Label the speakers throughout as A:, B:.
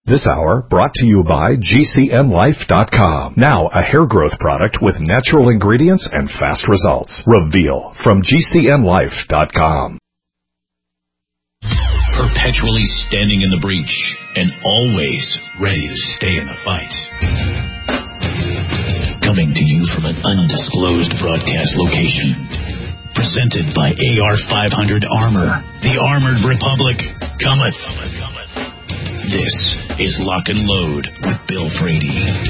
A: This hour brought to you by GCNLife.com. Now a hair growth product with natural ingredients and fast results. Reveal from GCNLife.com.
B: Perpetually standing in the breach and always ready to stay in the fight. Coming to you from an undisclosed broadcast location. Presented by AR-500 Armor. The Armored Republic cometh. This is Lock and Load with Bill Frady.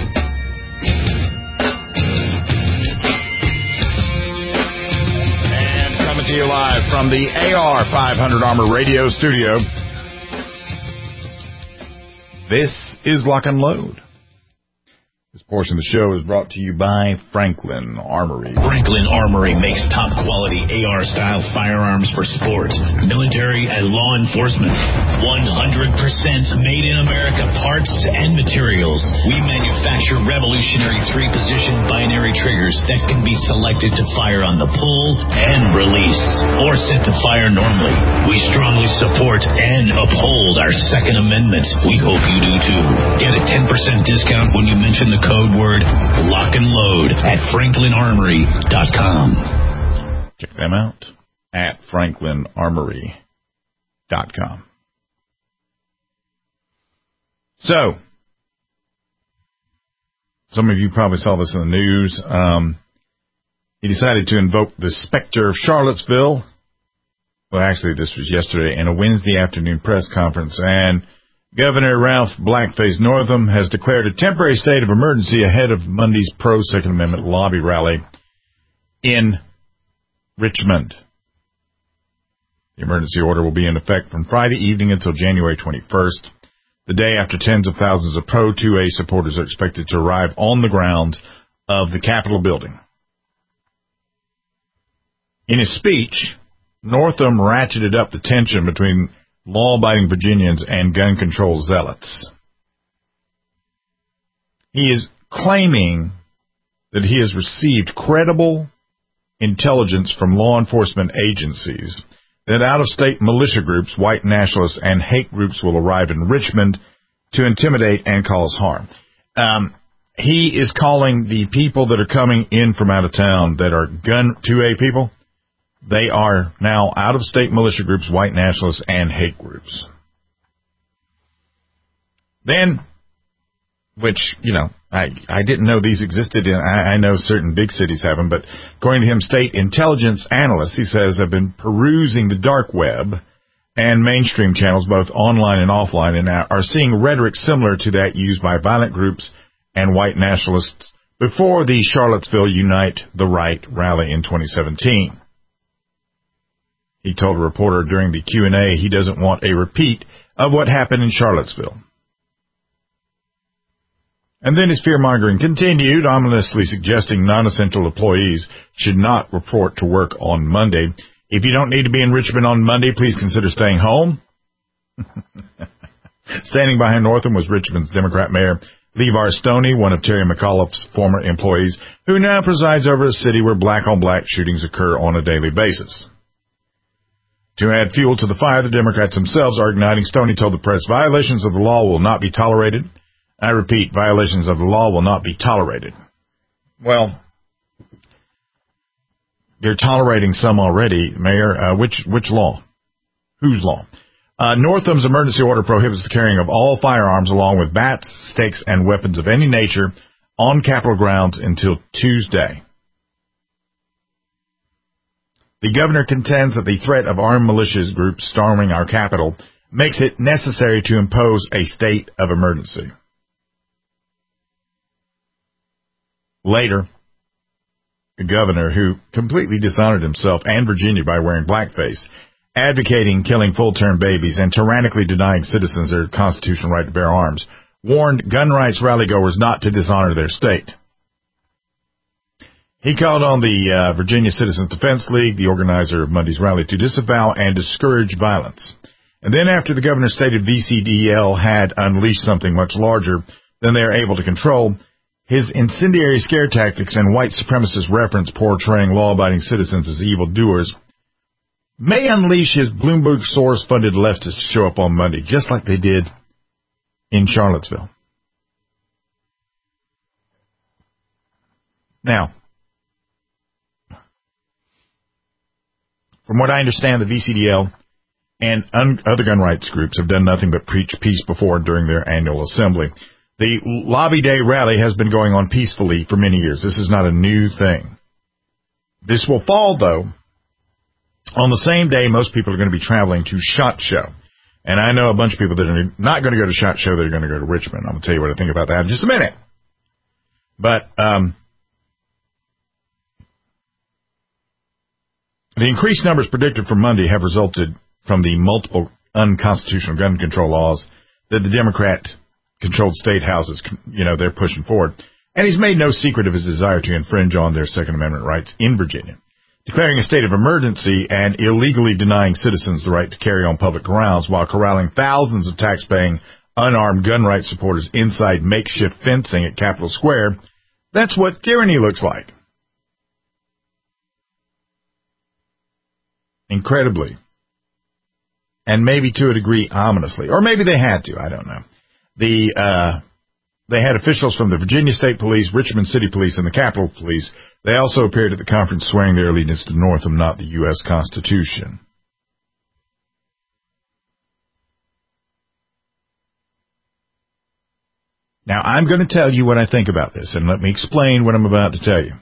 C: And coming to you live from the AR-500 Armor radio studio. This is Lock and Load. This portion of the show is brought to you by Franklin Armory.
B: Franklin Armory makes top-quality AR-style firearms for sport, military, and law enforcement. 100% made in America parts and materials. We manufacture revolutionary 3-position binary triggers that can be selected to fire on the pull and release, or set to fire normally. We strongly support and uphold our Second Amendment. We hope you do too. Get a 10% discount when you mention the code word Lock and Load at FranklinArmory.com.
C: Check them out at FranklinArmory.com. So, some of you probably saw this in the news. He decided to invoke the specter of Charlottesville. Well, actually, this was yesterday in a Wednesday afternoon press conference, and Governor Ralph Blackface Northam has declared a temporary state of emergency ahead of Monday's pro-Second Amendment lobby rally in Richmond. The emergency order will be in effect from Friday evening until January 21st, the day after tens of thousands of pro-2A supporters are expected to arrive on the grounds of the Capitol building. In his speech, Northam ratcheted up the tension between law-abiding Virginians and gun control zealots. He is claiming that he has received credible intelligence from law enforcement agencies that out-of-state militia groups, white nationalists, and hate groups will arrive in Richmond to intimidate and cause harm. He is calling the people that are coming in from out of town that are gun 2A people, they are now out-of-state militia groups, white nationalists, and hate groups. Then, which, you know, I didn't know these existed. I know certain big cities have them, but according to him, state intelligence analysts, he says, have been perusing the dark web and mainstream channels, both online and offline, and are seeing rhetoric similar to that used by violent groups and white nationalists before the Charlottesville Unite the Right rally in 2017. He told a reporter during the Q&A he doesn't want a repeat of what happened in Charlottesville. And then his fear-mongering continued, ominously suggesting non-essential employees should not report to work on Monday. If you don't need to be in Richmond on Monday, please consider staying home. Standing behind Northam was Richmond's Democrat Mayor LeVar Stoney, one of Terry McAuliffe's former employees, who now presides over a city where black-on-black shootings occur on a daily basis. To add fuel to the fire, the Democrats themselves are igniting. Stoney told the press, violations of the law will not be tolerated. I repeat, violations of the law will not be tolerated. Well, they're tolerating some already, Mayor. Which law? Whose law? Northam's emergency order prohibits the carrying of all firearms along with bats, sticks, and weapons of any nature on Capitol grounds until Tuesday. The governor contends that the threat of armed militias groups storming our Capitol makes it necessary to impose a state of emergency. Later, the governor, who completely dishonored himself and Virginia by wearing blackface, advocating killing full-term babies, and tyrannically denying citizens their constitutional right to bear arms, warned gun rights rallygoers not to dishonor their state. He called on the Virginia Citizens Defense League, the organizer of Monday's rally, to disavow and discourage violence. And then after the governor stated VCDL had unleashed something much larger than they are able to control, his incendiary scare tactics and white supremacist reference portraying law-abiding citizens as evildoers may unleash his Bloomberg Soros-funded leftists to show up on Monday, just like they did in Charlottesville. Now, from what I understand, the VCDL and other gun rights groups have done nothing but preach peace before and during their annual assembly. The Lobby Day rally has been going on peacefully for many years. This is not a new thing. This will fall, though, on the same day most people are going to be traveling to SHOT Show. And I know a bunch of people that are not going to go to SHOT Show, they're going to go to Richmond. I'm going to tell you what I think about that in just a minute. But the increased numbers predicted for Monday have resulted from the multiple unconstitutional gun control laws that the Democrat-controlled state houses, they're pushing forward. And he's made no secret of his desire to infringe on their Second Amendment rights in Virginia, declaring a state of emergency and illegally denying citizens the right to carry on public grounds while corralling thousands of tax-paying, unarmed gun rights supporters inside makeshift fencing at Capitol Square. That's what tyranny looks like. Incredibly. And maybe to a degree ominously. Or maybe they had to, I don't know. They had officials from the Virginia State Police, Richmond City Police, and the Capitol Police. They also appeared at the conference swearing their allegiance to Northam, not the U.S. Constitution. Now, I'm going to tell you what I think about this, and let me explain what I'm about to tell you.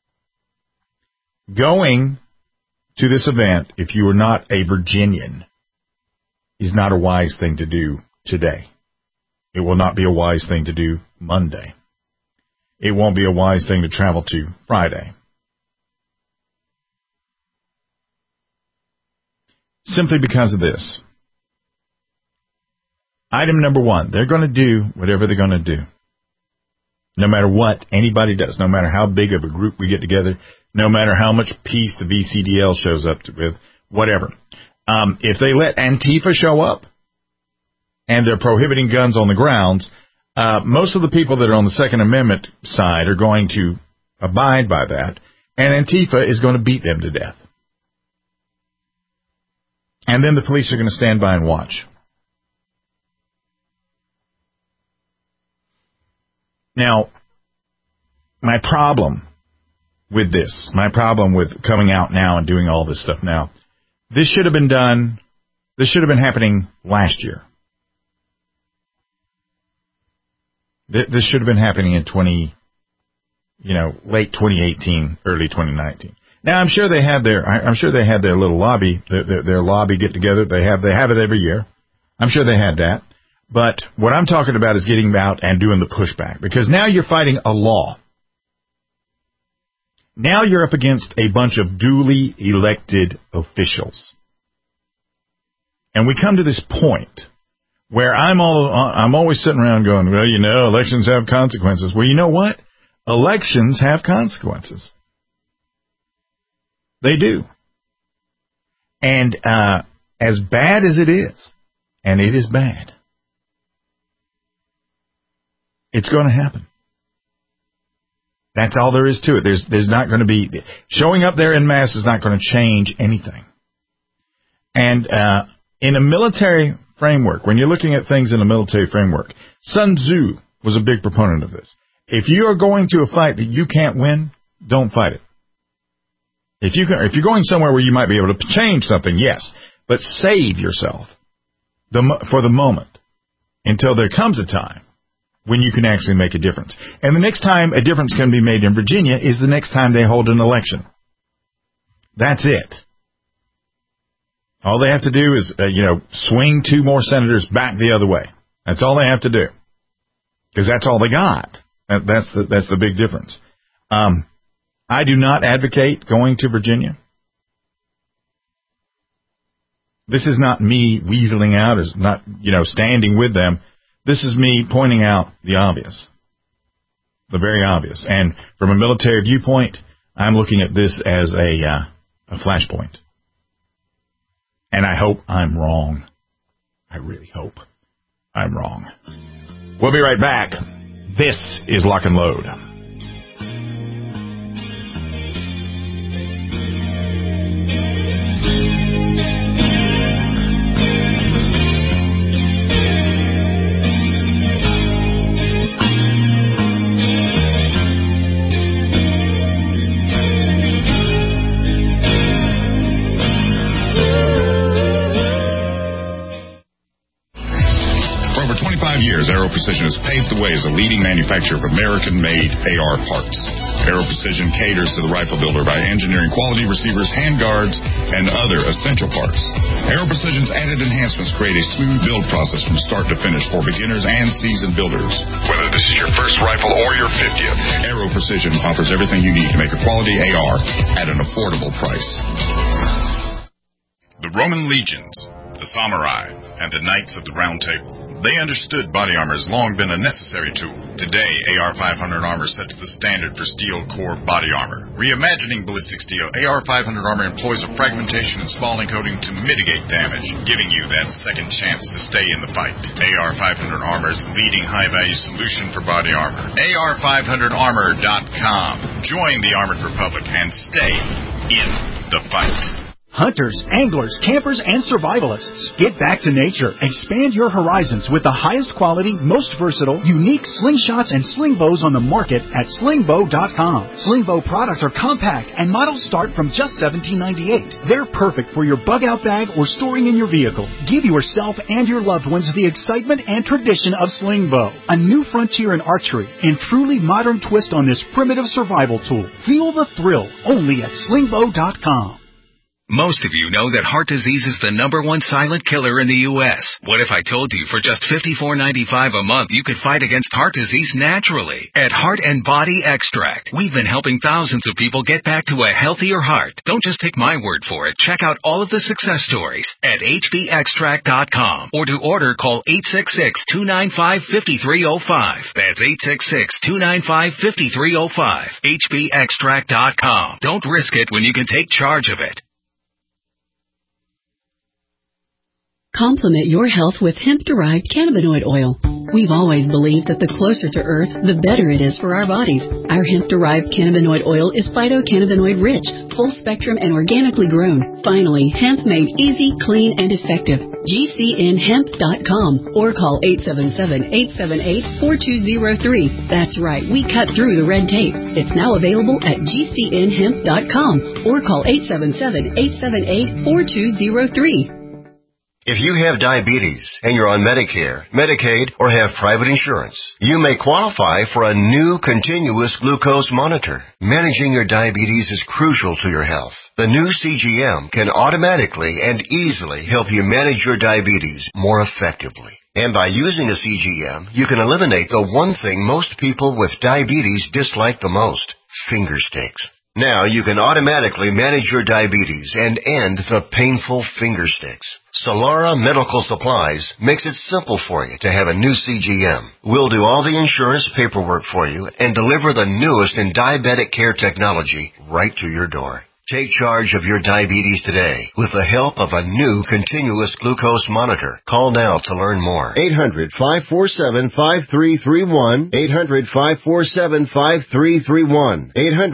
C: Going to this event, if you are not a Virginian, is not a wise thing to do today. It will not be a wise thing to do Monday. It won't be a wise thing to travel to Friday. Simply because of this. Item number one, they're going to do whatever they're going to do. No matter what anybody does, no matter how big of a group we get together, no matter how much peace the VCDL shows up with, whatever. If they let Antifa show up and they're prohibiting guns on the grounds, most of the people that are on the Second Amendment side are going to abide by that, and Antifa is going to beat them to death. And then the police are going to stand by and watch. Now, my problem with this, my problem with coming out now and doing all this stuff now, this should have been happening last year. This should have been happening in late 2018, early 2019. Now, I'm sure they had their little lobby, their lobby get together. They have it every year. I'm sure they had that. But what I'm talking about is getting out and doing the pushback, because now you're fighting a law. Now you're up against a bunch of duly elected officials. And we come to this point where I'm always sitting around going, well, elections have consequences. Well, you know what? Elections have consequences. They do. And as bad as it is, and it is bad, it's going to happen. That's all there is to it. There's not going to be... Showing up there en masse is not going to change anything. And in a military framework, when you're looking at things in a military framework, Sun Tzu was a big proponent of this. If you are going to a fight that you can't win, don't fight it. If you're going somewhere where you might be able to change something, yes, but save yourself for the moment until there comes a time when you can actually make a difference. And the next time a difference can be made in Virginia is the next time they hold an election. That's it. All they have to do is, swing 2 more senators back the other way. That's all they have to do. Because that's all they got. That's the big difference. I do not advocate going to Virginia. This is not me weaseling out, is not, standing with them. This is me pointing out the obvious. The very obvious. And from a military viewpoint, I'm looking at this as a flashpoint. And I hope I'm wrong. I really hope I'm wrong. We'll be right back. This is Lock and Load.
D: years, Aero Precision has paved the way as a leading manufacturer of American-made AR parts. Aero Precision caters to the rifle builder by engineering quality receivers, handguards, and other essential parts. Aero Precision's added enhancements create a smooth build process from start to finish for beginners and seasoned builders. Whether this is your first rifle or your 50th, Aero Precision offers everything you need to make a quality AR at an affordable price. The Roman legions, the samurai, and the knights of the Round Table. They understood body armor has long been a necessary tool. Today, AR-500 armor sets the standard for steel core body armor. Reimagining ballistic steel, AR-500 armor employs a fragmentation and spalling coating to mitigate damage, giving you that second chance to stay in the fight. AR-500 armor is the leading high-value solution for body armor. AR500armor.com. Join the Armored Republic and stay in the fight.
E: Hunters, anglers, campers, and survivalists. Get back to nature. Expand your horizons with the highest quality, most versatile, unique slingshots and sling bows on the market at slingbow.com. Slingbow products are compact and models start from just $17.98. They're perfect for your bug-out bag or storing in your vehicle. Give yourself and your loved ones the excitement and tradition of Slingbow, a new frontier in archery and truly modern twist on this primitive survival tool. Feel the thrill only at slingbow.com.
F: Most of you know that heart disease is the #1 silent killer in the U.S. What if I told you for just $54.95 a month you could fight against heart disease naturally? At Heart and Body Extract, we've been helping thousands of people get back to a healthier heart. Don't just take my word for it. Check out all of the success stories at hbextract.com, or to order, call 866-295-5305. That's 866-295-5305. hbextract.com. Don't risk it when you can take charge of it.
G: Complement your health with hemp-derived cannabinoid oil. We've always believed that the closer to Earth, the better it is for our bodies. Our hemp-derived cannabinoid oil is phytocannabinoid-rich, full-spectrum, and organically grown. Finally, hemp made easy, clean, and effective. GCNhemp.com or call 877-878-4203. That's right, we cut through the red tape. It's now available at GCNhemp.com or call 877-878-4203.
H: If you have diabetes and you're on Medicare, Medicaid, or have private insurance, you may qualify for a new continuous glucose monitor. Managing your diabetes is crucial to your health. The new CGM can automatically and easily help you manage your diabetes more effectively. And by using a CGM, you can eliminate the one thing most people with diabetes dislike the most: finger sticks. Now you can automatically manage your diabetes and end the painful finger sticks. Solara Medical Supplies makes it simple for you to have a new CGM. We'll do all the insurance paperwork for you and deliver the newest in diabetic care technology right to your door. Take charge of your diabetes today with the help of a new continuous glucose monitor. Call now to learn more. 800-547-5331. 800-547-5331.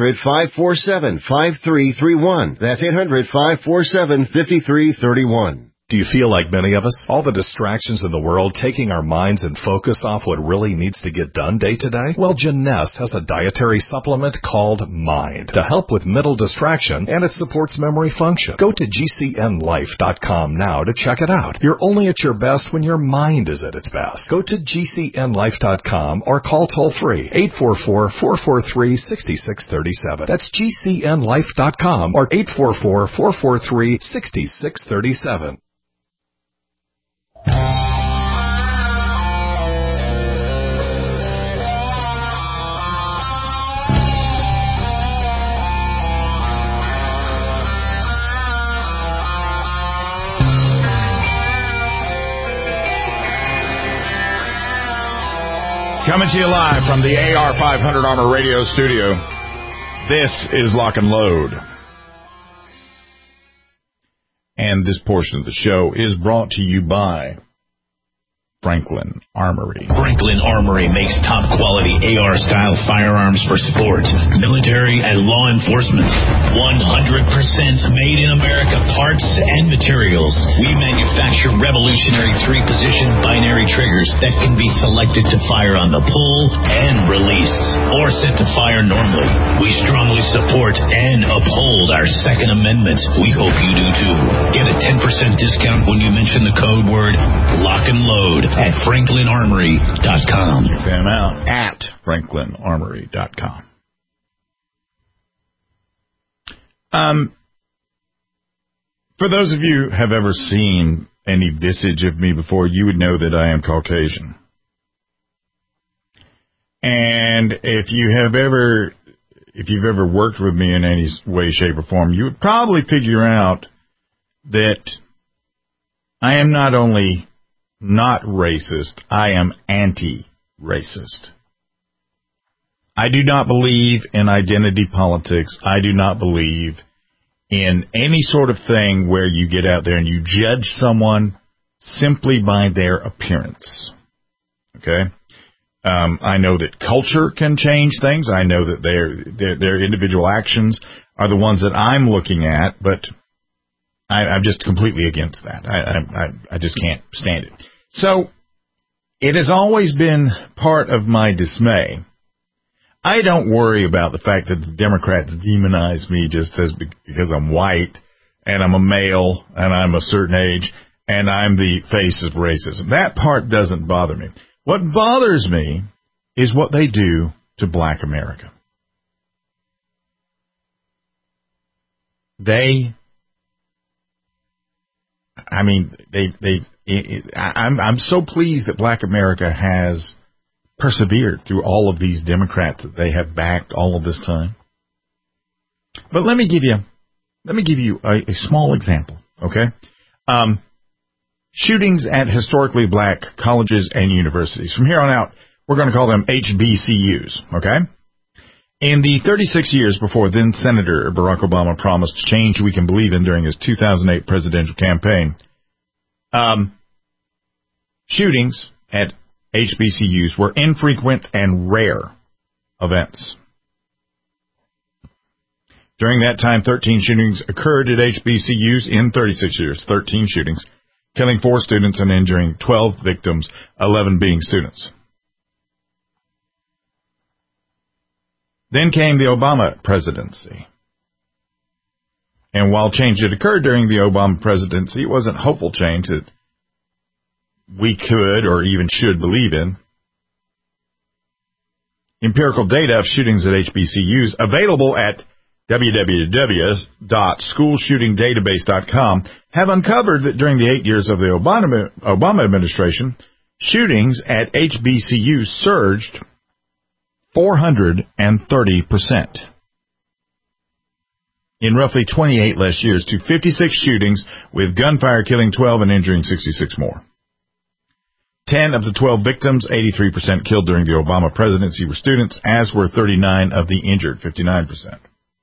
H: 800-547-5331. That's 800-547-5331.
A: Do you feel like many of us? All the distractions in the world taking our minds and focus off what really needs to get done day to day? Well, Jeunesse has a dietary supplement called Mind to help with mental distraction, and it supports memory function. Go to GCNlife.com now to check it out. You're only at your best when your mind is at its best. Go to GCNlife.com or call toll-free 844-443-6637. That's GCNlife.com or 844-443-6637.
C: Coming to you live from the AR500 Armor Radio Studio. This is Lock and Load. And this portion of the show is brought to you by Franklin Armory.
B: Franklin Armory makes top-quality AR-style firearms for sport, military, and law enforcement. 100% made in America parts and materials. We manufacture revolutionary 3-position binary triggers that can be selected to fire on the pull and release, or set to fire normally. We strongly support and uphold our Second Amendment. We hope you do too. Get a 10% discount when you mention the code word Lock and Load at franklinarmory.com.
C: Check them out at franklinarmory.com. For those of you who have ever seen any visage of me before, you would know that I am Caucasian. And if you've ever worked with me in any way, shape, or form, you would probably figure out that I am not only not racist, I am anti-racist. I do not believe in identity politics. I do not believe in any sort of thing where you get out there and you judge someone simply by their appearance. Okay? I know that culture can change things. I know that their individual actions are the ones that I'm looking at, but I'm just completely against that. I just can't stand it. So it has always been part of my dismay. I don't worry about the fact that the Democrats demonize me just because I'm white and I'm a male and I'm a certain age and I'm the face of racism. That part doesn't bother me. What bothers me is what they do to Black America. I'm so pleased that Black America has persevered through all of these Democrats that they have backed all of this time. But let me give you a small example, okay? Shootings at historically black colleges and universities. From here on out, we're going to call them HBCUs, okay? In the 36 years before then-Senator Barack Obama promised change we can believe in during his 2008 presidential campaign, shootings at HBCUs were infrequent and rare events. During that time, 13 shootings occurred at HBCUs in 36 years. 13 shootings, killing 4 students and injuring 12 victims, 11 being students. Then came the Obama presidency. And while change had occurred during the Obama presidency, it wasn't hopeful change that we could or even should believe in. Empirical data of shootings at HBCUs available at www.schoolshootingdatabase.com have uncovered that during the 8 years of the Obama administration, shootings at HBCUs surged 430%. In roughly 28 less years to 56 shootings, with gunfire killing 12 and injuring 66 more. 10 of the 12 victims, 83% killed during the Obama presidency, were students, as were 39 of the injured, 59%.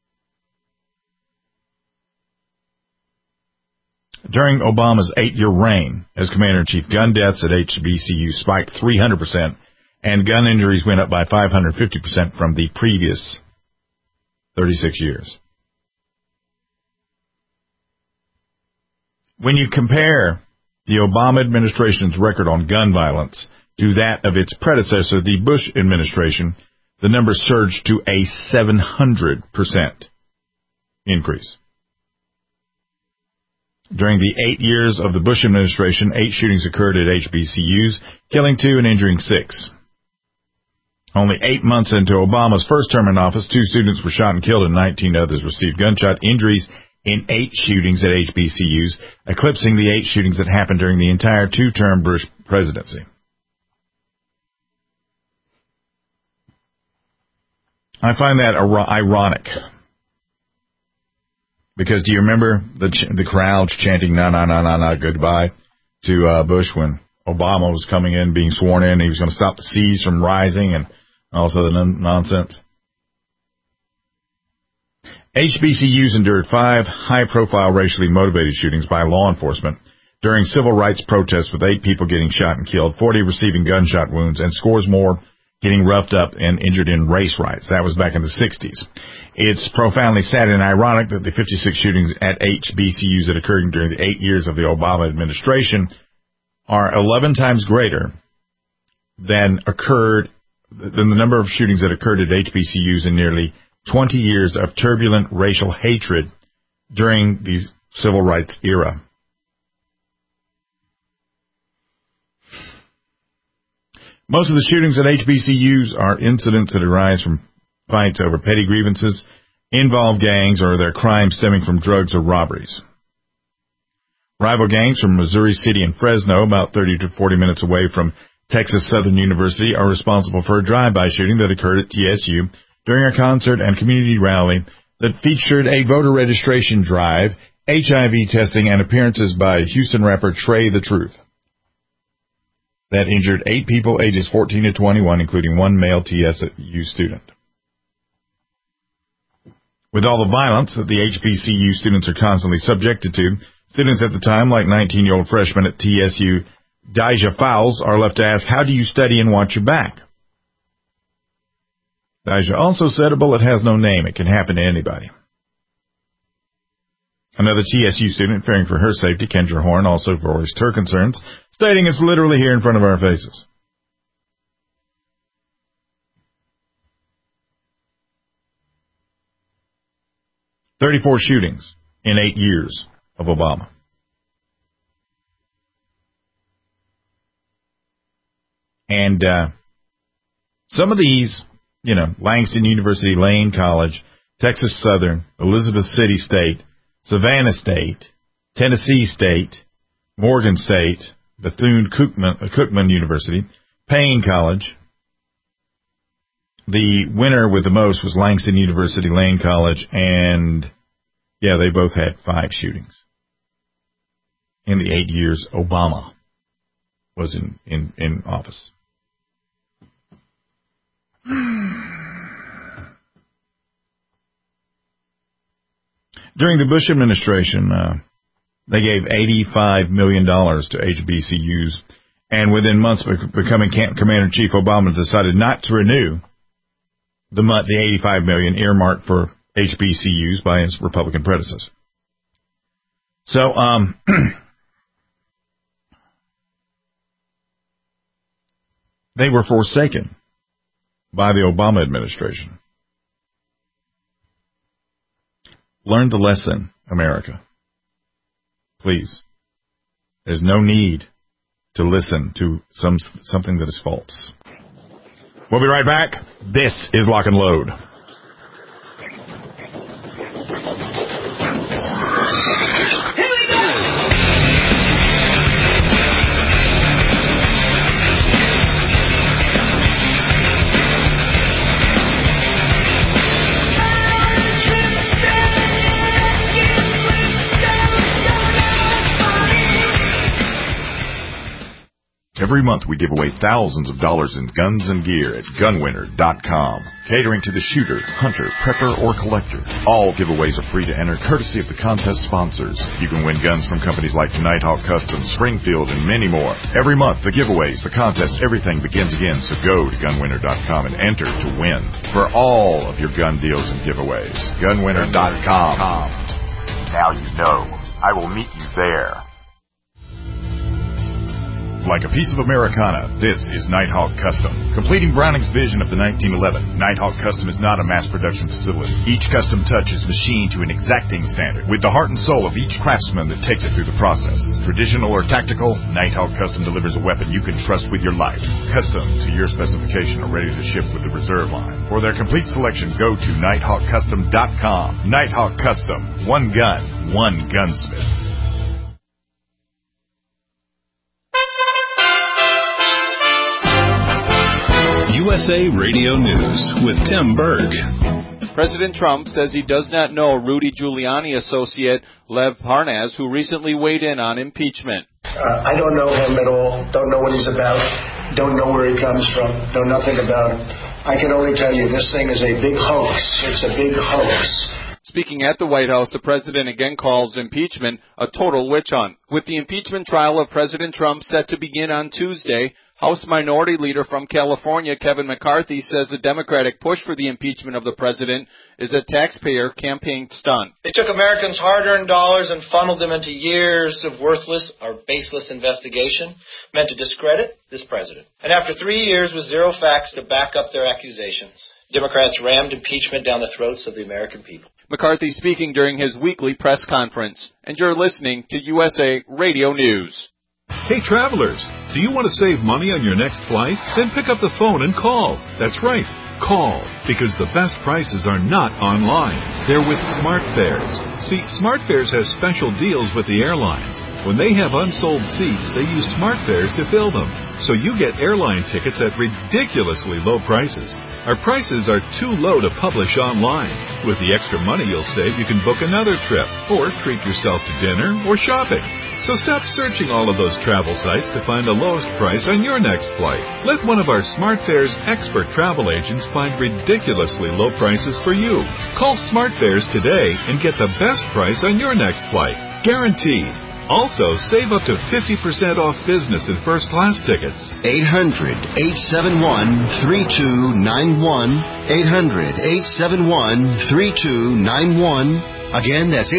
C: During Obama's 8-year reign as Commander-in-Chief, gun deaths at HBCU spiked 300%, and gun injuries went up by 550% from the previous 36 years. When you compare the Obama administration's record on gun violence to that of its predecessor, the Bush administration, the numbers surged to a 700% increase. During the 8 years of the Bush administration, 8 shootings occurred at HBCUs, killing 2 and injuring 6. Only 8 months into Obama's first term in office, 2 students were shot and killed and 19 others received gunshot injuries in 8 shootings at HBCUs, eclipsing the 8 shootings that happened during the entire 2-term Bush presidency. I find that ironic. Because do you remember the crowds chanting, "No, no, no, no, no, goodbye," to Bush when Obama was coming in, being sworn in, he was going to stop the seas from rising and also the nonsense? HBCUs endured 5 high-profile racially motivated shootings by law enforcement during civil rights protests, with 8 people getting shot and killed, 40 receiving gunshot wounds, and scores more getting roughed up and injured in race riots. That was back in the 60s. It's profoundly sad and ironic that the 56 shootings at HBCUs that occurred during the 8 years of the Obama administration are 11 times greater than the number of shootings that occurred at HBCUs in nearly 20 years of turbulent racial hatred during the civil rights era. Most of the shootings at HBCUs are incidents that arise from fights over petty grievances, involve gangs, or their crimes stemming from drugs or robberies. Rival gangs from Missouri City and Fresno, about 30 to 40 minutes away from Texas Southern University, are responsible for a drive-by shooting that occurred at TSU during a concert and community rally that featured a voter registration drive, HIV testing, and appearances by Houston rapper Trey the Truth. That injured 8 people ages 14 to 21, including one male TSU student. With all the violence that the HBCU students are constantly subjected to, students at the time, like 19-year-old freshman at TSU, Deja Fowles, are left to ask, how do you study and watch your back? Deja also said a bullet has no name. It can happen to anybody. Another TSU student, fearing for her safety, Kendra Horn, also voiced her concerns, stating it's literally here in front of our faces. "34 shootings in 8 years of Obama. And some of these, Langston University, Lane College, Texas Southern, Elizabeth City State, Savannah State, Tennessee State, Morgan State, Bethune-Cookman University, Payne College. The winner with the most was Langston University, Lane College, and, they both had 5 shootings in the 8 years Obama was in office. During the Bush administration, they gave $85 million to HBCUs, and within months of becoming Commander-in-Chief, Obama decided not to renew the $85 million earmarked for HBCUs by his Republican predecessor. So, they were forsaken by the Obama administration. Learn the lesson, America. Please. There's no need to listen to something that is false. We'll be right back. This is Lock and Load. Every month we give away thousands of dollars in guns and gear at gunwinner.com, catering to the shooter, hunter, prepper, or collector. All giveaways are free to enter, courtesy of the contest sponsors. You can win guns from companies like Nighthawk Customs, Springfield, and many more. Every month, the giveaways, the contests, everything begins again, so go to gunwinner.com and enter to win for all of your gun deals and giveaways. Gunwinner.com. Now you know. I will meet you there. Like a piece of Americana, this is Nighthawk Custom. Completing Browning's vision of the 1911, Nighthawk Custom is not a mass production facility. Each custom touch is machined to an exacting standard, with the heart and soul of each craftsman that takes it through the process. Traditional or tactical, Nighthawk Custom delivers a weapon you can trust with your life. Custom to your specification or ready to ship with the reserve line. For their complete selection, go to nighthawkcustom.com. Nighthawk Custom. One gun, one gunsmith.
B: USA Radio News with Tim Berg.
I: President Trump says he does not know Rudy Giuliani associate Lev Parnas, who recently weighed in on impeachment.
J: I don't know him at all, don't know what he's about, don't know where he comes from, know nothing about him. I can only tell you this thing is a big hoax. It's a big hoax.
I: Speaking at the White House, the president again calls impeachment a total witch hunt. With the impeachment trial of President Trump set to begin on Tuesday, House Minority Leader from California, Kevin McCarthy, says the Democratic push for the impeachment of the president is a taxpayer campaign stunt.
K: They took Americans' hard-earned dollars and funneled them into years of worthless or baseless investigation meant to discredit this president. And after 3 years with zero facts to back up their accusations, Democrats rammed impeachment down the throats of the American people.
I: McCarthy speaking during his weekly press conference. And you're listening to USA Radio News.
L: Hey travelers, do you want to save money on your next flight? Then pick up the phone and call. That's right, call, because the best prices are not online. They're with SmartFares. See, SmartFares has special deals with the airlines. When they have unsold seats, they use SmartFares to fill them. So you get airline tickets at ridiculously low prices. Our prices are too low to publish online. With the extra money you'll save, you can book another trip or treat yourself to dinner or shopping. So stop searching all of those travel sites to find the lowest price on your next flight. Let one of our SmartFares expert travel agents find ridiculously low prices for you. Call SmartFares today and get the best price on your next flight. Guaranteed. Also, save up to 50% off business and first-class tickets.
H: 800-871-3291. 800-871-3291. Again, that's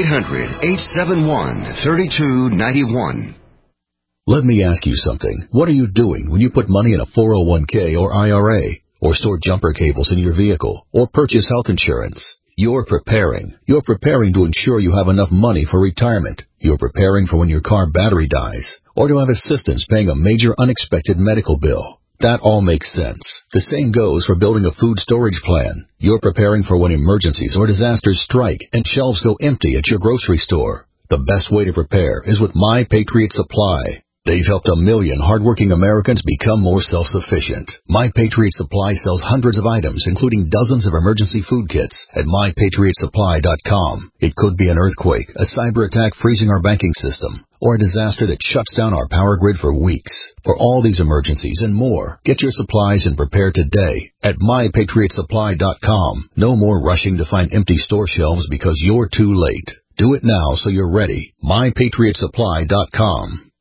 H: 800-871-3291.
M: Let me ask you something. What are you doing when you put money in a 401k or IRA, or store jumper cables in your vehicle, or purchase health insurance? You're preparing. You're preparing to ensure you have enough money for retirement. You're preparing for when your car battery dies, or to have assistance paying a major unexpected medical bill. That all makes sense. The same goes for building a food storage plan. You're preparing for when emergencies or disasters strike and shelves go empty at your grocery store. The best way to prepare is with My Patriot Supply. They've helped 1 million hardworking Americans become more self-sufficient. My Patriot Supply sells hundreds of items, including dozens of emergency food kits at MyPatriotSupply.com. It could be an earthquake, a cyber attack freezing our banking system, or a disaster that shuts down our power grid for weeks. For all these emergencies and more, get your supplies and prepare today at MyPatriotSupply.com. No more rushing to find empty store shelves because you're too late. Do it now so you're ready. MyPatriotSupply.com.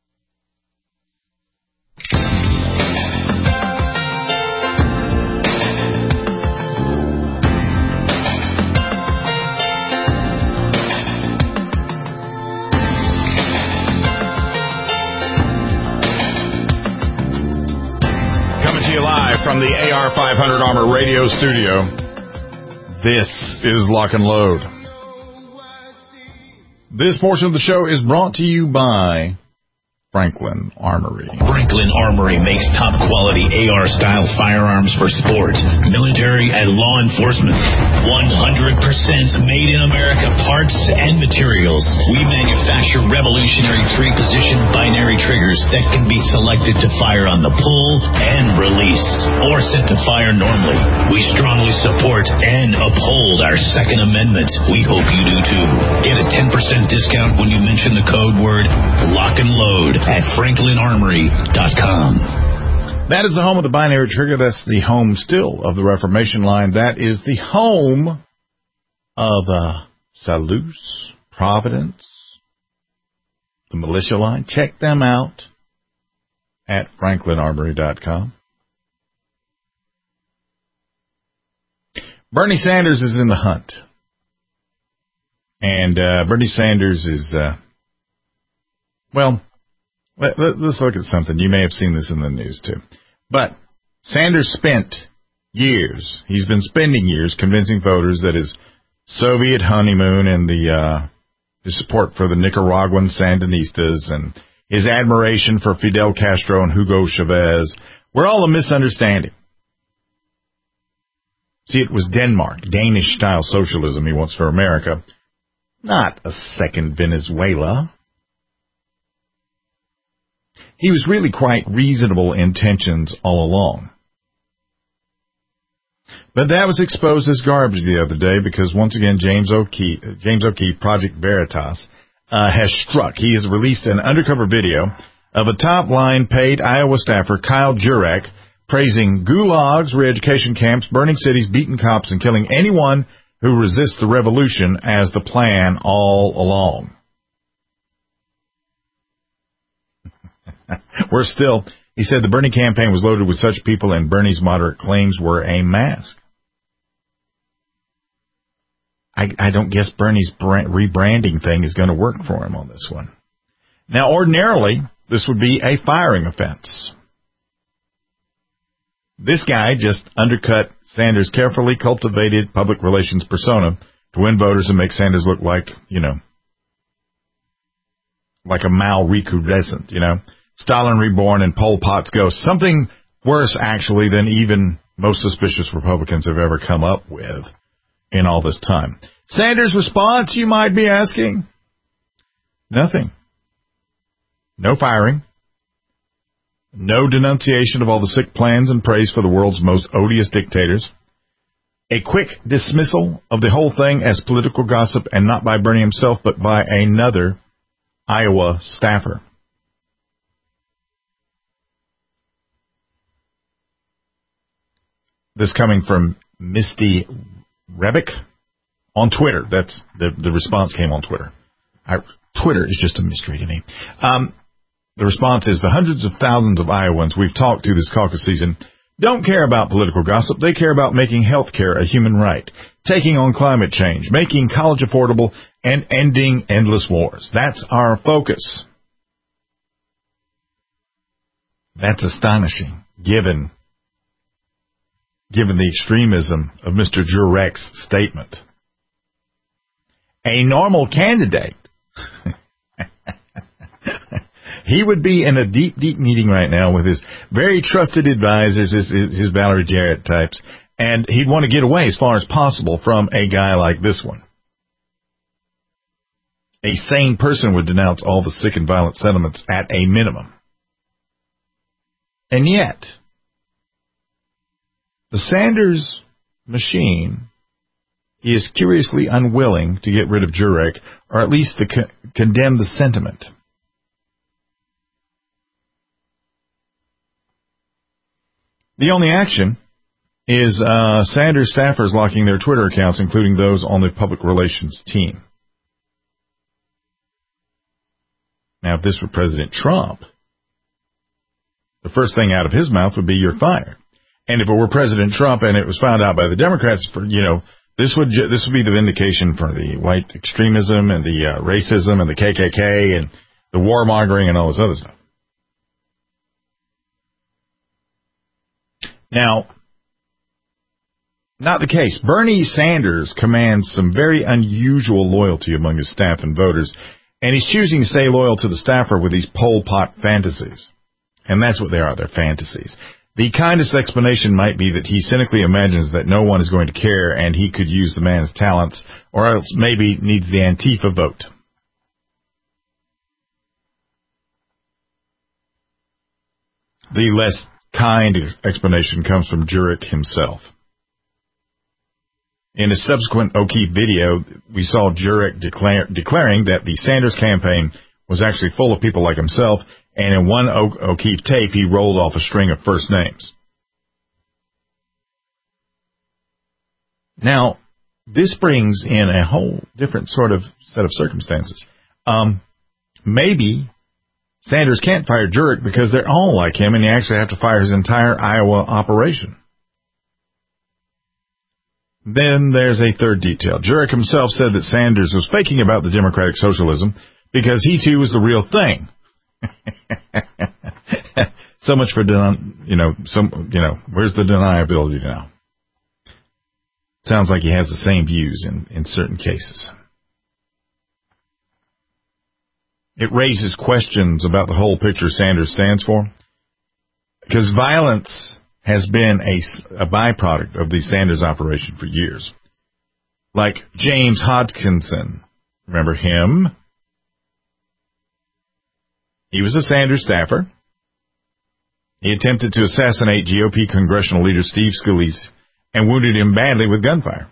C: Live from the AR500 Armor Radio Studio. This is Lock and Load. This portion of the show is brought to you by Franklin Armory.
B: Franklin Armory makes top-quality AR-style firearms for sport, military, and law enforcement. 100% made in America parts and materials. We manufacture revolutionary 3-position binary triggers that can be selected to fire on the pull and release, or set to fire normally. We strongly support and uphold our Second Amendment. We hope you do too. Get a 10% discount when you mention the code word Lock and Load at FranklinArmory.com.
C: That is the home of the binary trigger. That's the home still of the Reformation line. That is the home of Salus, Providence, the militia line. Check them out at FranklinArmory.com. Bernie Sanders is in the hunt. And Bernie Sanders is, let's look at something. You may have seen this in the news, too. But Sanders spent years, he's been spending years convincing voters that his Soviet honeymoon and his support for the Nicaraguan Sandinistas and his admiration for Fidel Castro and Hugo Chavez were all a misunderstanding. See, it was Denmark, Danish-style socialism he wants for America, not a second Venezuela. He was really quite reasonable intentions all along. But that was exposed as garbage the other day because, once again, James O'Keefe, Project Veritas, has struck. He has released an undercover video of a top-line paid Iowa staffer, Kyle Jurek, praising gulags, re-education camps, burning cities, beating cops, and killing anyone who resists the revolution as the plan all along. He said the Bernie campaign was loaded with such people and Bernie's moderate claims were a mask. I don't guess Bernie's rebranding thing is going to work for him on this one. Now, ordinarily, this would be a firing offense. This guy just undercut Sanders' carefully cultivated public relations persona to win voters and make Sanders look like, like a Mao recrudescent, Stalin reborn and Pol Pot's ghost. Something worse, actually, than even most suspicious Republicans have ever come up with in all this time. Sanders' response, you might be asking? Nothing. No firing. No denunciation of all the sick plans and praise for the world's most odious dictators. A quick dismissal of the whole thing as political gossip, and not by Bernie himself, but by another Iowa staffer. This coming from Misty Rebick on Twitter. That's the response came on Twitter. Twitter is just a mystery to me. The response is, the hundreds of thousands of Iowans we've talked to this caucus season don't care about political gossip. They care about making health care a human right, taking on climate change, making college affordable, and ending endless wars. That's our focus. That's astonishing, given the extremism of Mr. Jurek's statement. A normal candidate, he would be in a deep, deep meeting right now with his very trusted advisors, his Valerie Jarrett types, and he'd want to get away as far as possible from a guy like this one. A sane person would denounce all the sick and violent sentiments at a minimum. And yet, the Sanders machine is curiously unwilling to get rid of Jurek, or at least to condemn the sentiment. The only action is Sanders staffers locking their Twitter accounts, including those on the public relations team. Now, if this were President Trump, the first thing out of his mouth would be, "You're fired." And if it were President Trump and it was found out by the Democrats, this would be the vindication for the white extremism and the racism and the KKK and the warmongering and all this other stuff. Now, not the case. Bernie Sanders commands some very unusual loyalty among his staff and voters, and he's choosing to stay loyal to the staffer with these Pol Pot fantasies. And that's what they are, they're fantasies. The kindest explanation might be that he cynically imagines that no one is going to care and he could use the man's talents, or else maybe needs the Antifa vote. The less kind explanation comes from Jurek himself. In a subsequent O'Keefe video, we saw Jurek declaring that the Sanders campaign was actually full of people like himself, and in one O'Keefe tape, he rolled off a string of first names. Now, this brings in a whole different sort of set of circumstances. Maybe Sanders can't fire Jurek because they're all like him, and he actually have to fire his entire Iowa operation. Then there's a third detail. Jurek himself said that Sanders was faking about the democratic socialism because he too was the real thing. So much for where's the deniability now? Sounds like he has the same views in certain cases. It raises questions about the whole picture Sanders stands for, because violence has been a byproduct of the Sanders operation for years. Like James Hodgkinson, remember him? He was a Sanders staffer. He attempted to assassinate GOP congressional leader Steve Scalise and wounded him badly with gunfire.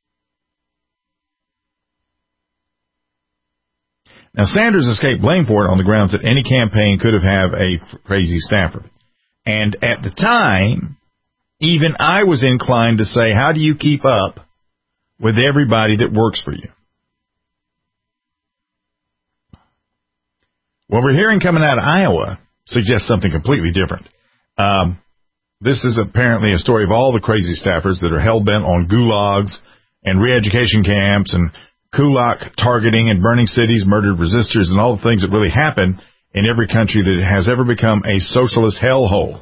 C: Now, Sanders escaped blame for it on the grounds that any campaign could have a crazy staffer. And at the time, even I was inclined to say, how do you keep up with everybody that works for you? What we're hearing coming out of Iowa suggests something completely different. This is apparently a story of all the crazy staffers that are hell-bent on gulags and re-education camps and kulak targeting and burning cities, murdered resistors, and all the things that really happen in every country that has ever become a socialist hellhole.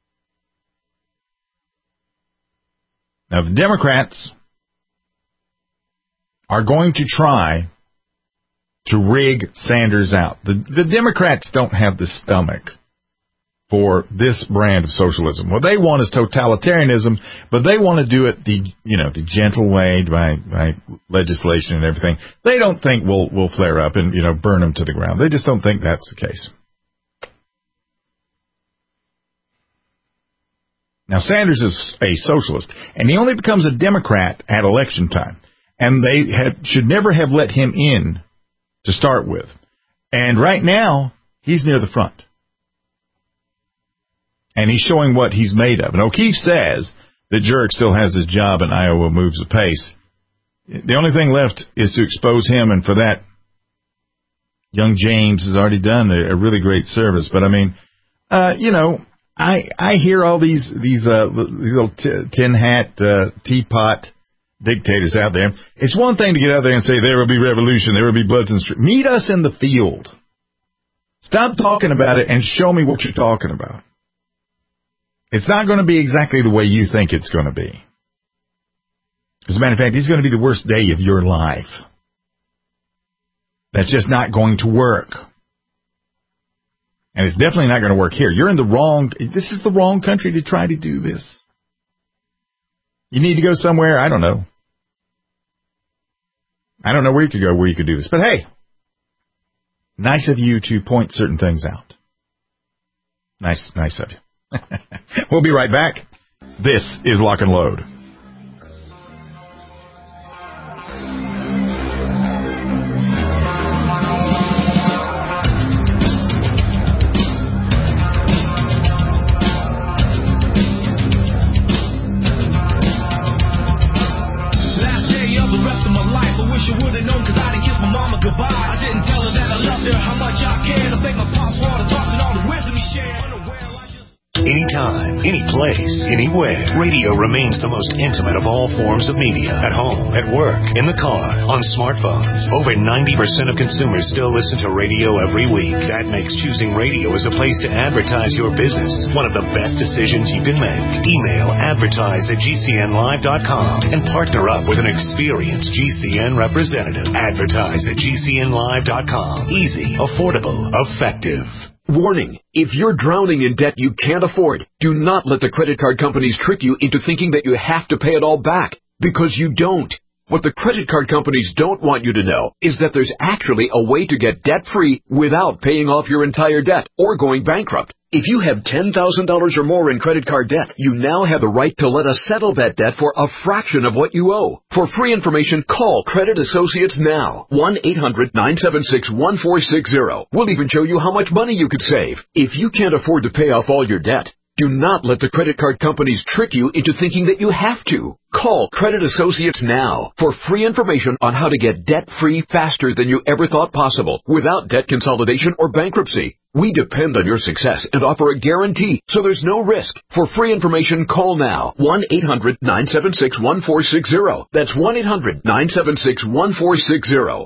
C: Now, the Democrats are going to try to rig Sanders out. The Democrats don't have the stomach for this brand of socialism. What they want is totalitarianism, but they want to do it the gentle way by legislation and everything. They don't think we'll flare up and burn them to the ground. They just don't think that's the case. Now Sanders is a socialist, and he only becomes a Democrat at election time, and they should never have let him in to start with. And right now he's near the front. And he's showing what he's made of. And O'Keefe says that Jurek still has his job and Iowa moves apace. The only thing left is to expose him, and for that, young James has already done a really great service. But I mean, I hear all these little tin hat, teapot dictators out there. It's one thing to get out there and say there will be revolution, there will be blood in the street. Meet us in the field. Stop talking about it and show me what you're talking about. It's not going to be exactly the way you think it's going to be. As a matter of fact, it's going to be the worst day of your life. That's just not going to work. And it's definitely not going to work here. This is the wrong country to try to do this. You need to go somewhere, I don't know. I don't know where you could go where you could do this. But hey, nice of you to point certain things out. Nice of you. We'll be right back. This is Lock and Load.
N: Last day of the rest of my life, I wish I would have known, 'cause I didn't kiss my mama goodbye. I didn't tell her that I loved her, how much I cared. I thank my pops for all the talks and all the wisdom he shared.
B: Anytime, any place, anywhere, radio remains the most intimate of all forms of media. At home, at work, in the car, on smartphones. Over 90% of consumers still listen to radio every week. That makes choosing radio as a place to advertise your business one of the best decisions you can make. Email advertise@gcnlive.com and partner up with an experienced GCN representative. Advertise@gcnlive.com. Easy, affordable, effective.
O: Warning, if you're drowning in debt you can't afford, do not let the credit card companies trick you into thinking that you have to pay it all back, because you don't. What the credit card companies don't want you to know is that there's actually a way to get debt-free without paying off your entire debt or going bankrupt. If you have $10,000 or more in credit card debt, you now have the right to let us settle that debt for a fraction of what you owe. For free information, call Credit Associates now. 1-800-976-1460. We'll even show you how much money you could save. If you can't afford to pay off all your debt, do not let the credit card companies trick you into thinking that you have to. Call Credit Associates now for free information on how to get debt-free faster than you ever thought possible without debt consolidation or bankruptcy. We depend on your success and offer a guarantee, so there's no risk. For free information, call now. 1-800-976-1460. That's 1-800-976-1460.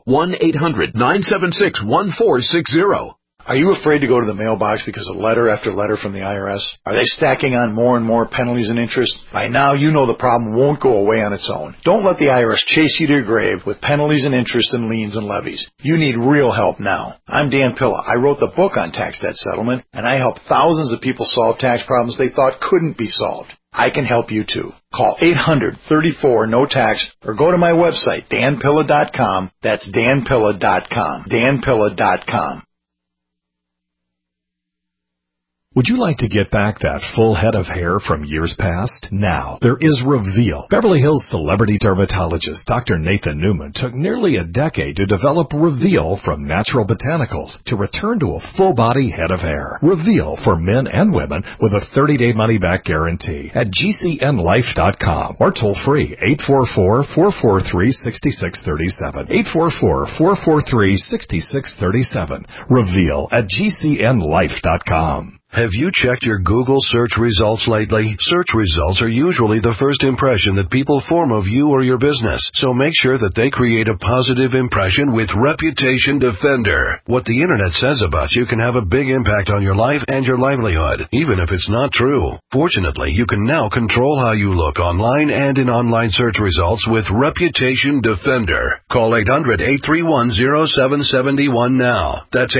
O: 1-800-976-1460.
P: Are you afraid to go to the mailbox because of letter after letter from the IRS? Are they stacking on more and more penalties and interest? By now, you know the problem won't go away on its own. Don't let the IRS chase you to your grave with penalties and interest and liens and levies. You need real help now. I'm Dan Pilla. I wrote the book on tax debt settlement, and I help thousands of people solve tax problems they thought couldn't be solved. I can help you too. Call 800-34-NO-TAX or go to my website, danpilla.com. That's danpilla.com. danpilla.com.
A: Would you like to get back that full head of hair from years past? Now, there is Reveal. Beverly Hills celebrity dermatologist Dr. Nathan Newman took nearly a decade to develop Reveal from natural botanicals to return to a full-body head of hair. Reveal for men and women with a 30-day money-back guarantee at GCNlife.com or toll-free 844-443-6637. 844-443-6637. Reveal at GCNlife.com.
Q: Have you checked your Google search results lately? Search results are usually the first impression that people form of you or your business, so make sure that they create a positive impression with Reputation Defender. What the internet says about you can have a big impact on your life and your livelihood, even if it's not true. Fortunately, you can now control how you look online and in online search results with Reputation Defender. Call 800-831-0771 now. That's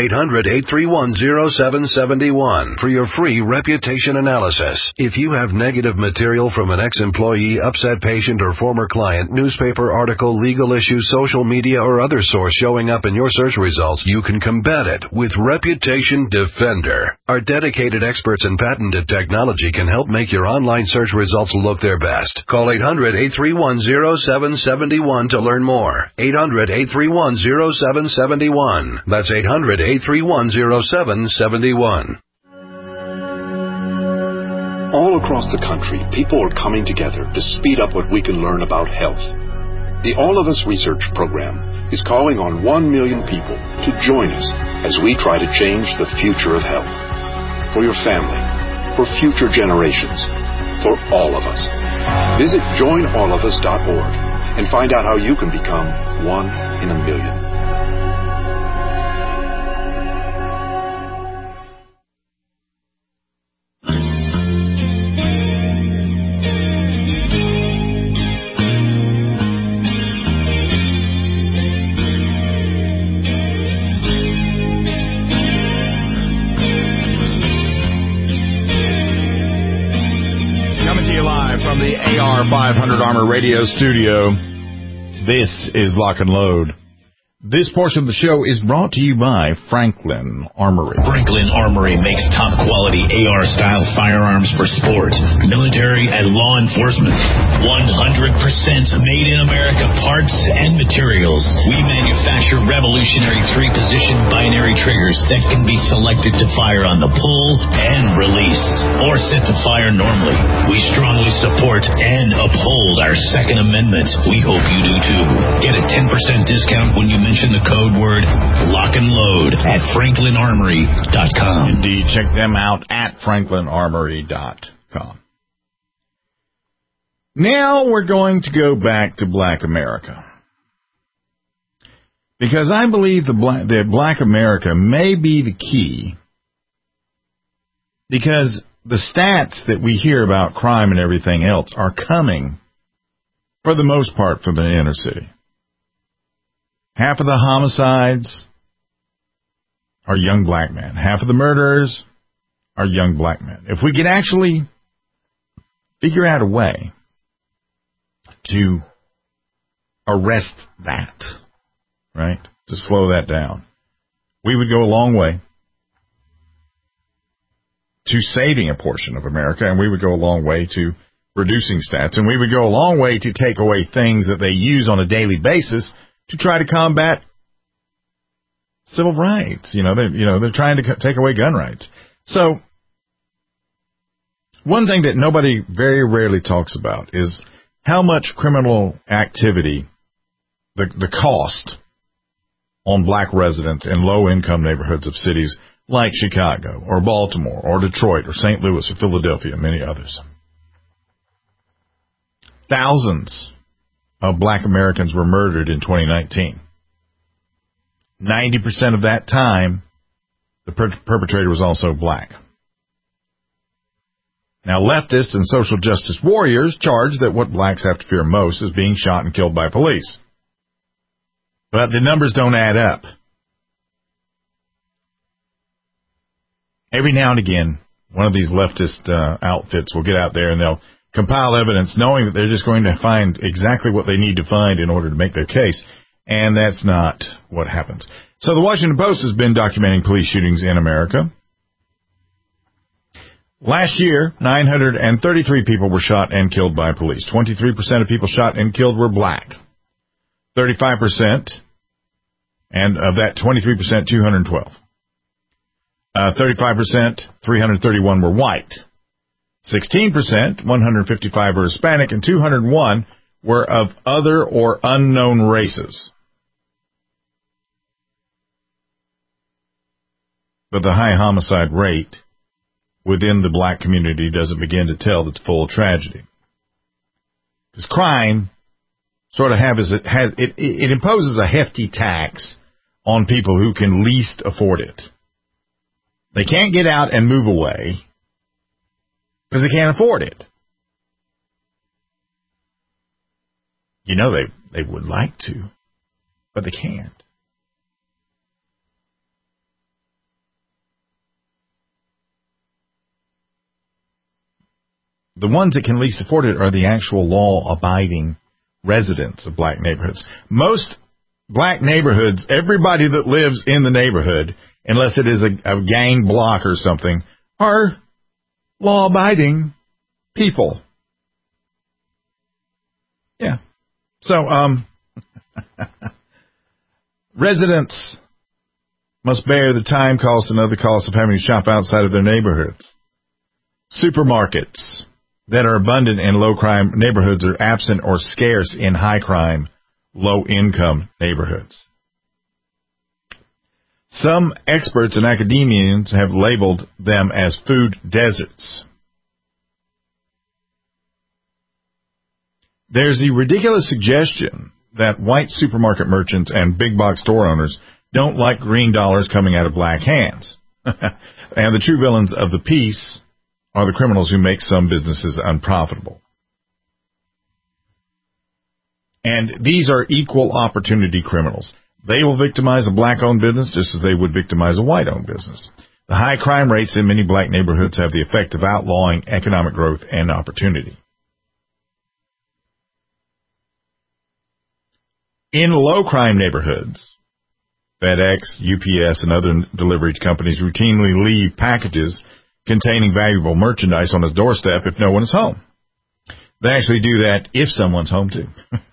Q: 800-831-0771 for your free reputation analysis. If you have negative material from an ex-employee, upset patient, or former client, newspaper article, legal issue, social media, or other source showing up in your search results, you can combat it with Reputation Defender. Our dedicated experts in patented technology can help make your online search results look their best. Call 800-831-0771 to learn more. 800-831-0771. That's 800-831-0771.
R: All across the country, people are coming together to speed up what we can learn about health. The All of Us Research Program is calling on 1 million people to join us as we try to change the future of health. For your family, for future generations, for all of us. Visit joinallofus.org and find out how you can become 1 in a million.
C: From the AR500 Armor Radio Studio, this is Lock and Load. This portion of the show is brought to you by Franklin Armory.
B: Franklin Armory makes top-quality AR-style firearms for sport, military, and law enforcement. 100% made in America parts and materials. We manufacture revolutionary 3-position binary triggers that can be selected to fire on the pull and release, or set to fire normally. We strongly support and uphold our Second Amendment. We hope you do too. Get a 10% discount when you mention the code word Lock and Load at FranklinArmory.com.
C: Indeed, check them out at FranklinArmory.com. Now we're going to go back to Black America, because I believe that Black America may be the key, because the stats that we hear about crime and everything else are coming, for the most part, from the inner city. Half of the homicides are young black men. Half of the murderers are young black men. If we could actually figure out a way to arrest that, right, to slow that down, we would go a long way to saving a portion of America, and we would go a long way to reducing stats, and we would go a long way to take away things that they use on a daily basis to try to combat civil rights. They're trying to take away gun rights. So one thing that nobody very rarely talks about is how much criminal activity, the cost on black residents in low-income neighborhoods of cities like Chicago or Baltimore or Detroit or St. Louis or Philadelphia and many others. Thousands of black Americans were murdered in 2019. 90% of that time, the perpetrator was also black. Now, leftists and social justice warriors charge that what blacks have to fear most is being shot and killed by police. But the numbers don't add up. Every now and again, one of these leftist outfits will get out there and they'll compile evidence knowing that they're just going to find exactly what they need to find in order to make their case. And that's not what happens. So the Washington Post has been documenting police shootings in America. Last year, 933 people were shot and killed by police. 23% of people shot and killed were black. 35%, and of that 23%, 212. 35%, 331 were white. 16%, 155 were Hispanic, and 201 were of other or unknown races. But the high homicide rate within the black community doesn't begin to tell its full tragedy. Because crime sort of it imposes a hefty tax on people who can least afford it. They can't get out and move away because they can't afford it. You know, they would like to, but they can't. The ones that can least afford it are the actual law-abiding residents of black neighborhoods. Most black neighborhoods, everybody that lives in the neighborhood, unless it is a gang block or something, are law-abiding people. Yeah. So, residents must bear the time cost and other costs of having to shop outside of their neighborhoods. Supermarkets that are abundant in low-crime neighborhoods are absent or scarce in high-crime, low-income neighborhoods. Some experts and academians have labeled them as food deserts. There's the ridiculous suggestion that white supermarket merchants and big box store owners don't like green dollars coming out of black hands. And the true villains of the piece are the criminals who make some businesses unprofitable. And these are equal opportunity criminals. They will victimize a black-owned business just as they would victimize a white-owned business. The high crime rates in many black neighborhoods have the effect of outlawing economic growth and opportunity. In low-crime neighborhoods, FedEx, UPS, and other delivery companies routinely leave packages containing valuable merchandise on his doorstep if no one is home. They actually do that if someone's home, too.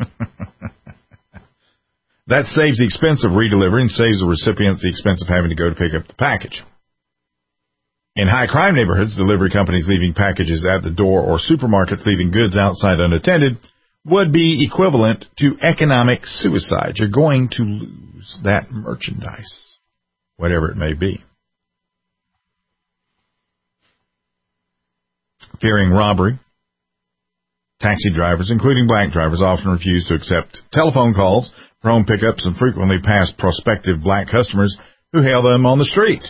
C: That saves the expense of redelivery and saves the recipients the expense of having to go to pick up the package. In high-crime neighborhoods, delivery companies leaving packages at the door or supermarkets leaving goods outside unattended would be equivalent to economic suicide. You're going to lose that merchandise, whatever it may be. Fearing robbery, taxi drivers, including black drivers, often refuse to accept telephone calls for home pickups and frequently pass prospective black customers who hail them on the street.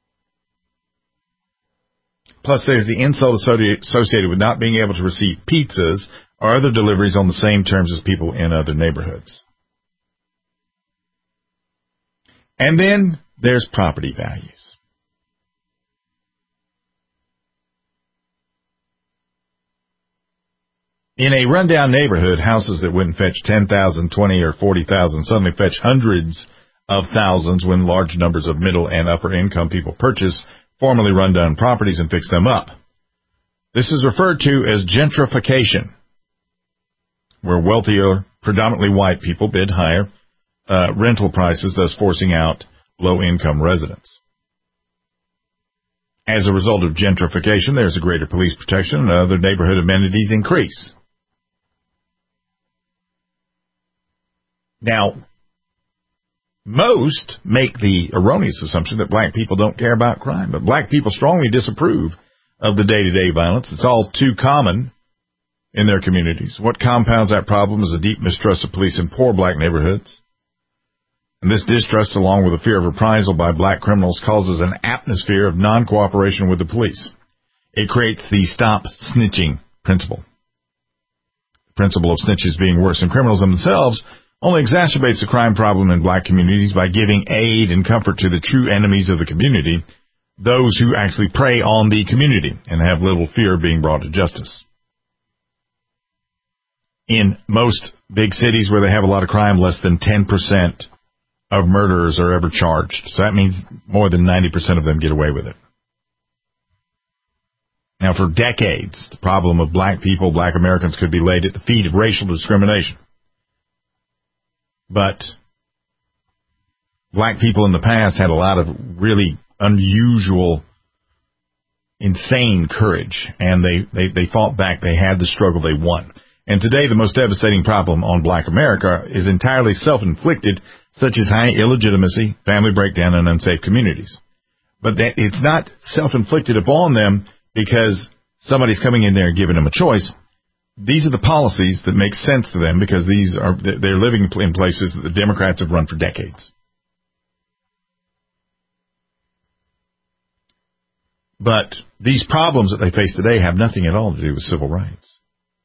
C: Plus, there's the insult associated with not being able to receive pizzas or other deliveries on the same terms as people in other neighborhoods. And then there's property values. In a rundown neighborhood, houses that wouldn't fetch $10,000, $20,000, or $40,000 suddenly fetch hundreds of thousands when large numbers of middle and upper income people purchase formerly rundown properties and fix them up. This is referred to as gentrification, where wealthier, predominantly white people bid higher rental prices, thus forcing out low-income residents. As a result of gentrification, there's a greater police protection and other neighborhood amenities increase. Now, most make the erroneous assumption that black people don't care about crime, but black people strongly disapprove of the day-to-day violence. It's all too common in their communities. What compounds that problem is a deep mistrust of police in poor black neighborhoods. And this distrust, along with a fear of reprisal by black criminals, causes an atmosphere of non-cooperation with the police. It creates the stop snitching principle. The principle of snitches being worse than criminals themselves only exacerbates the crime problem in black communities by giving aid and comfort to the true enemies of the community, those who actually prey on the community and have little fear of being brought to justice. In most big cities where they have a lot of crime, less than 10% of murderers are ever charged. So that means more than 90% of them get away with it. Now, for decades, the problem of black people, black Americans, could be laid at the feet of racial discrimination. But black people in the past had a lot of really unusual, insane courage, and they fought back. They had the struggle. They won. And today, the most devastating problem on black America is entirely self-inflicted, such as high illegitimacy, family breakdown, and unsafe communities. But it's not self-inflicted upon them because somebody's coming in there and giving them a choice. These are the policies that make sense to them because they're living in places that the Democrats have run for decades. But these problems that they face today have nothing at all to do with civil rights.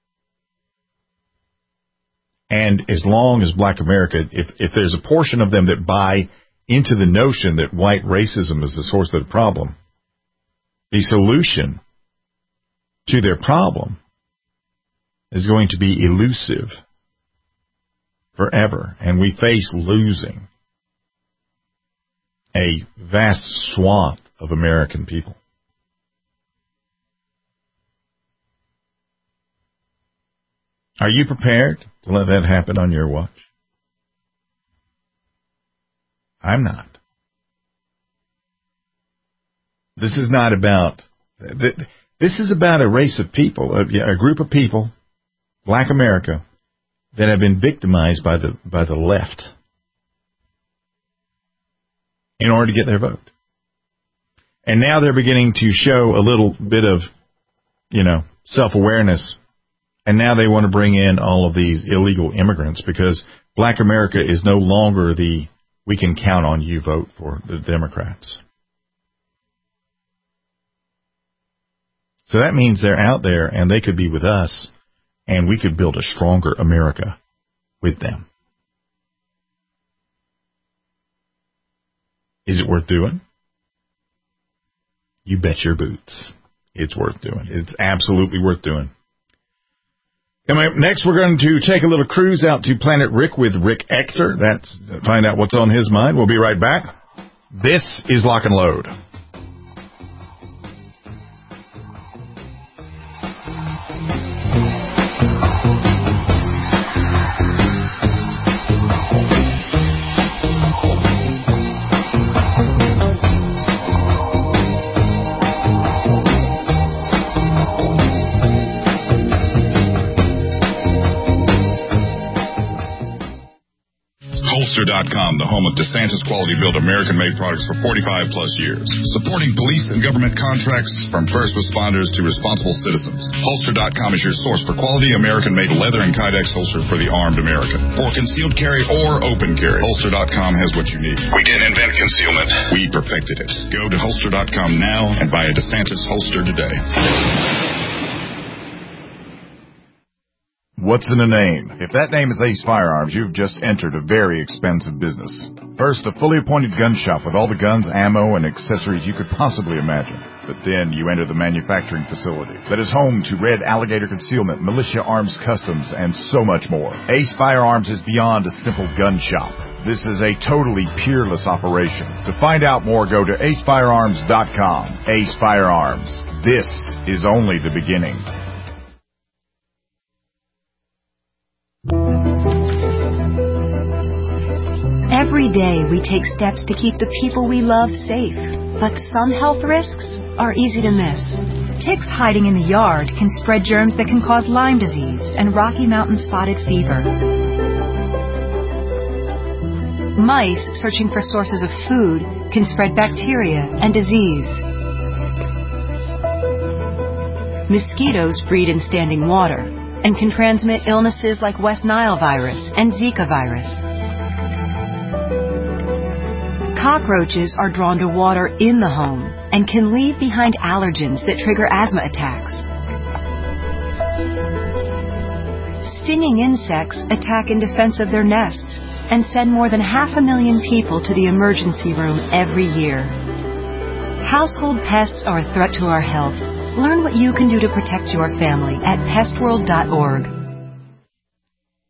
C: And as long as Black America, if there's a portion of them that buy into the notion that white racism is the source of the problem, the solution to their problem is going to be elusive forever. And we face losing a vast swath of American people. Are you prepared to let that happen on your watch? I'm not. This is not about... This is about a race of people, a group of people, Black America, that have been victimized by the left in order to get their vote. And now they're beginning to show a little bit of, self-awareness. And now they want to bring in all of these illegal immigrants because Black America is no longer the we can count on you vote for the Democrats. So that means they're out there and they could be with us and we could build a stronger America with them. Is it worth doing? You bet your boots. It's worth doing. It's absolutely worth doing. Coming up next, we're going to take a little cruise out to Planet Rick with Rick Ector. That's find out what's on his mind. We'll be right back. This is Lock and Load.
D: Holster.com, the home of DeSantis quality-built American-made products for 45-plus years. Supporting police and government contracts from first responders to responsible citizens. Holster.com is your source for quality American-made leather and Kydex holster for the armed American. For concealed carry or open carry, Holster.com has what you need. We didn't invent concealment. We perfected it. Go to Holster.com now and buy a DeSantis holster today.
C: What's in a name? If that name is Ace Firearms, you've just entered a very expensive business. First, a fully appointed gun shop with all the guns, ammo, and accessories you could possibly imagine. But then you enter the manufacturing facility that is home to Red Alligator Concealment, Militia Arms Customs, and so much more. Ace Firearms is beyond a simple gun shop. This is a totally peerless operation. To find out more, go to acefirearms.com. Ace Firearms. This is only the beginning.
S: Every day we take steps to keep the people we love safe, but some health risks are easy to miss. Ticks hiding in the yard can spread germs that can cause Lyme disease and Rocky Mountain spotted fever. Mice searching for sources of food can spread bacteria and disease. Mosquitoes breed in standing water and can transmit illnesses like West Nile virus and Zika virus. Cockroaches are drawn to water in the home and can leave behind allergens that trigger asthma attacks. Stinging insects attack in defense of their nests and send more than 500,000 people to the emergency room every year. Household pests are a threat to our health. Learn what you can do to protect your family at pestworld.org.